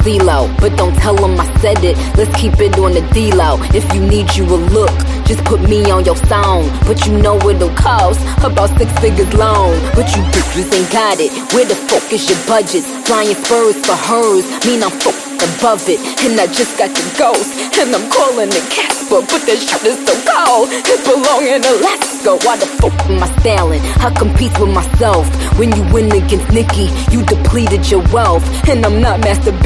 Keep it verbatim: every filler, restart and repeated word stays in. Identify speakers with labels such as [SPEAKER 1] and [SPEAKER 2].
[SPEAKER 1] CeeLo, but don't tell them I said it. Let's keep it on the D-Lo. If you need you a look, just put me on your song. But you know it'll cost about six figures long. But you bitches ain't got it. Where the fuck is your budget? Flying spurs for hers, mean I'm fucked above it. And I just got the ghost, and I'm calling it Casper. But that shit is so cold, it belong in Alaska. Why the fuck am I styling? I compete with myself. When you win against Nicki, you depleted your wealth. And I'm not masturbating